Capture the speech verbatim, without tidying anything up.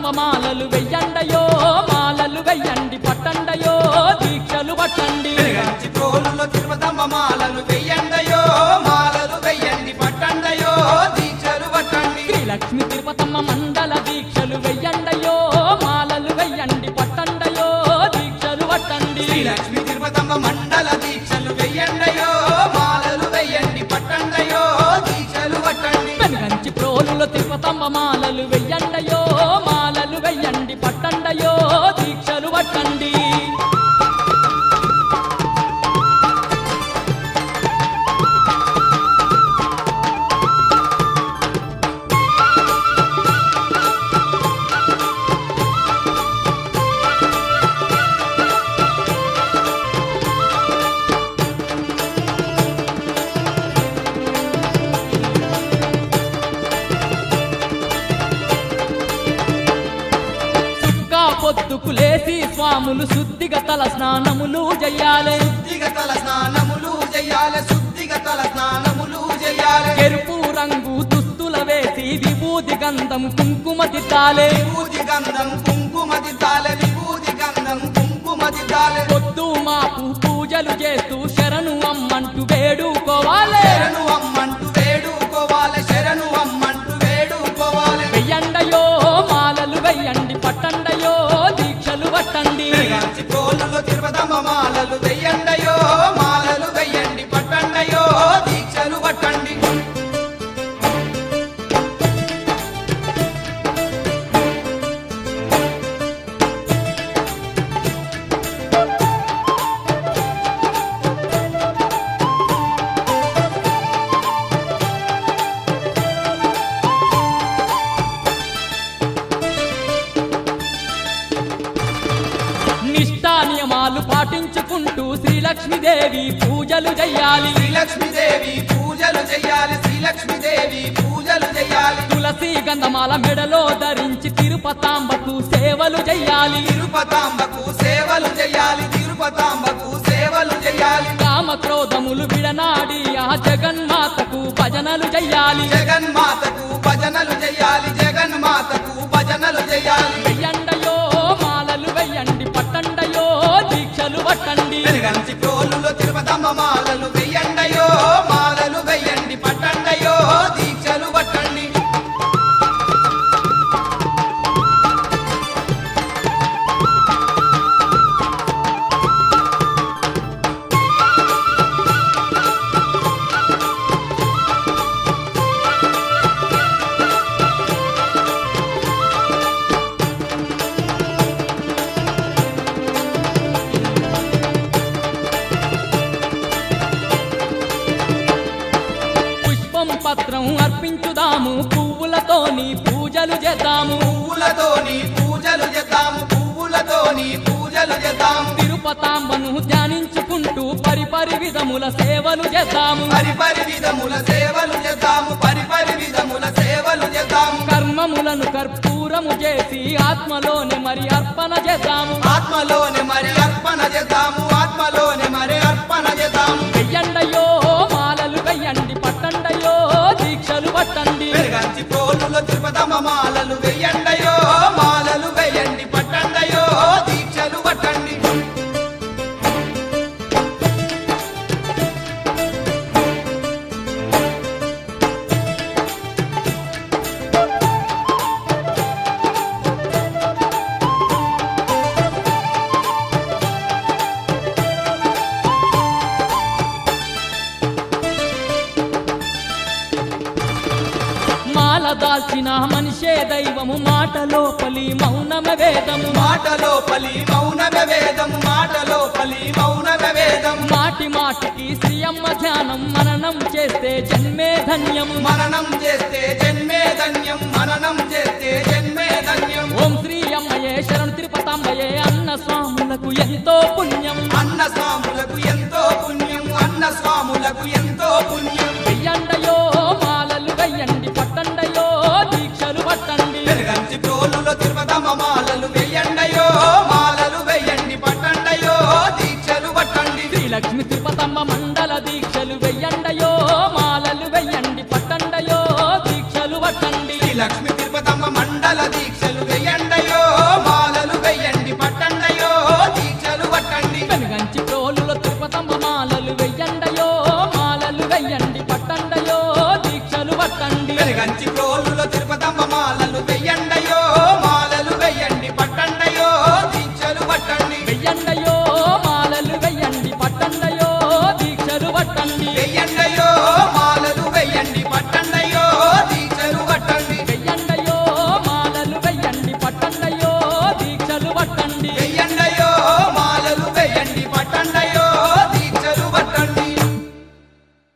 మాలలు వెయ్యండయో మాలలు వెయ్యండి పట్టండయో దీక్షలు పట్టండి వెలుగంచి ప్రోలులో తిరుపతమ్మ మాలలు వెయ్యండయో మాలలు వెయ్యండి పట్టండయో దీక్షలు పట్టండి శ్రీలక్ష్మి తిరుపతమ్మ మండల దీక్షలు వెయ్యండయో మాలలు వెయ్యండి పట్టండయో దీక్షలు పట్టండి శ్రీలక్ష్మి తిరుపతమ్మ మండల దీక్షలు వెయ్యండయో మాలలు వెయ్యండి పట్టండయో దీక్షలు పట్టండి వెలుగంచి ప్రోలులో తిరుపతమ్మ మాలలు వెయ్యండయో మాలలు వెయ్యండి పట్టండయో దీక్షలు పట్టండి పొద్దుకు లేసి స్వాములు శుద్ధిగా తల స్నానములు చెయ్యాలి శుద్ధిగా తల స్నానములు చెయ్యాలి శుద్ధిగా తల స్నానములు చెయ్యాలి ఎరుపు రంగు దుస్తుల వేసి విభూది గంధం కుంకుమ దిద్దాలి విభూది గంధం కుంకుమ దిద్దాలి విభూది గంధం కుంకుమ దిద్దాలి పొద్దు మాపు పూజలు చేస్తూ శరణు అమ్మంటూ వేడుకోవాలి శరణు అమ్మంటూ వేడుకోవాలి శరణు అమ్మంటూ వేడుకోవాలి వెయ్యండయో మాలలు వెయ్యండి పట్టండయో దీక్షలు పట్టండి వెలుగంచి ప్రోలులో తిరుపతమ్మ మాలలు వెయ్యండయో మాలలు వెయ్యండి పట్టండయో దీక్షలు పట్టండి నిష్టా నియమాలు పాటించుకుంటూ శ్రీలక్ష్మీదేవి పూజలు చెయ్యాలి శ్రీలక్ష్మీదేవి పూజలు చెయ్యాలి శ్రీలక్ష్మీదేవి పూజలు చెయ్యాలి తులసి గంధమాల మెడలో ధరించి తిరుపతాంబకు సేవలు చెయ్యాలి తిరుపతాంబకు సేవలు చెయ్యాలి తిరుపతాంబకు సేవలు చెయ్యాలి కామ క్రోధములు విడనాడి ఆ జగన్మాతకు భజనలు చెయ్యాలి జగన్మాతకు భజనలు చెయ్యాలి జగన్మాతకు భజనలు చెయ్యాలి వెయ్యండయో మాలలు వెయ్యండి పట్టండయో దీక్షలు పట్టండి వెలుగంచి ప్రోలులో తిరుపతమ్మ మాలలు వెయ్యండయో మాలలు వెయ్యండి పట్టండయో దీక్షలు పట్టండి పుష్పం పత్రం అర్పించుదాము పువ్వులతోని పూజలు చేద్దాము పువ్వులతోని పూజలు చేద్దాము పువ్వులతోని పూజలు చేద్దాము తిరుపతాంబను ధ్యానించుకుంటూ పరిపరి విధముల సేవలు చేద్దాము పరిపరి విధముల సేవలు చేద్దాము పరిపరి విధముల సేవలు చేద్దాము కర్మములను కర్పూరము చేసి ఆత్మలోనే మరి అర్పణ చేద్దాము ఆత్మలోనే మరి అర్పణ చేద్దాము ఆత్మలోనే మరి అర్పణ చేద్దాము వెయ్యండయో మాలలు వెయ్యండి పట్టండయో దీక్షలు పట్టండి వెలుగంచి ప్రోలులో తిరుపతమ్మ మాలలు వెయ్యండయో మాలలు వెయ్యండి పట్టండయో దీక్షలు పట్టండి మాల దాల్చిన మనిషే దైవము మాటలో పలి మౌనమ వేదము మాటలో పలి మౌనమే వేదము మాటలో పలి మౌనమే వేదము మాటి మాటికి శ్రీయమ్మ ధ్యానం మననం చేస్తే జన్మే ధన్యము మననం చేస్తే జన్మే ధన్యం మననం చేస్తే జన్మే ధన్యం ఓం శ్రీ అమ్మయే శరణు తిరుపతాంబయే అన్న స్వాములకు ఎంతో పుణ్యం అన్న స్వాములకు ఎంతో పుణ్యం అన్న స్వాములకు ఎంతో పుణ్యం వెయ్యండయో మాలలు వెయ్యండి పట్టండయో దీక్షలు పట్టండి వెలుగంచి ప్రోలులో తిరుపతమ్మ మాలలు వెయ్యండయో మాలలు వెయ్యండి పట్టండయో దీక్షలు పట్టండి శ్రీలక్ష్మి తిరుపతమ్మ మండల దీక్ష